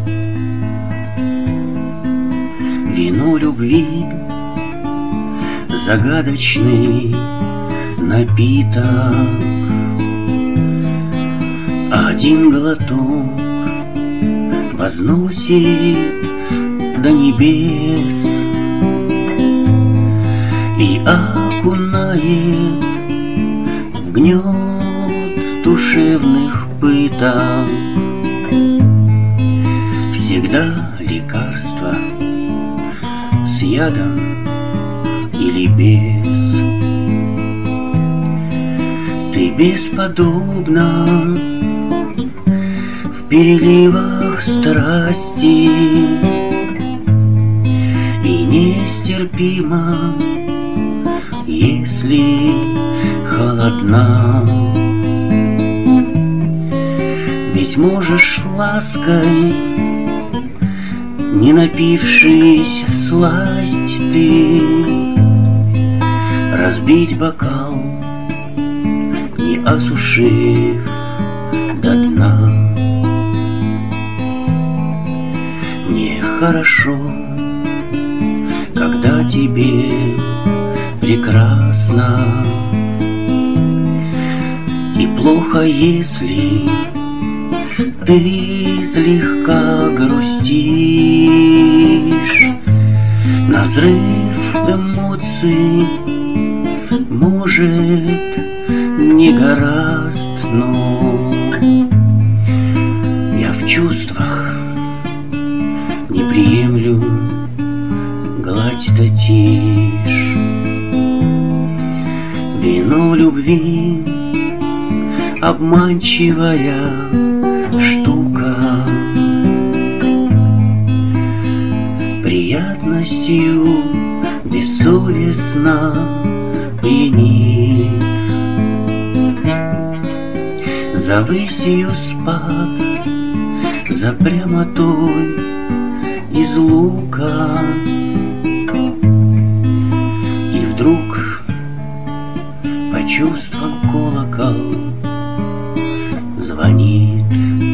Вино любви, загадочный напиток. Один глоток возносит до небес и окунает в гнет душевных пыток. Всегда лекарство с ядом или без. Ты бесподобна в переливах страсти и нестерпима, если холодна. Ведь можешь лаской, не напившись всласть, ты разбить бокал, не осушив до дна. Мне хорошо, когда тебе прекрасно, и плохо, если ты слегка грустишь. На взрыв эмоций, может, не гораст, но я в чувствах не приемлю гладь да тишь. Вино любви — обманчивая штука, приятностью бессовестно пьянит. За высью спад, за прямотой из лука, и вдруг по чувствам колокол звонит.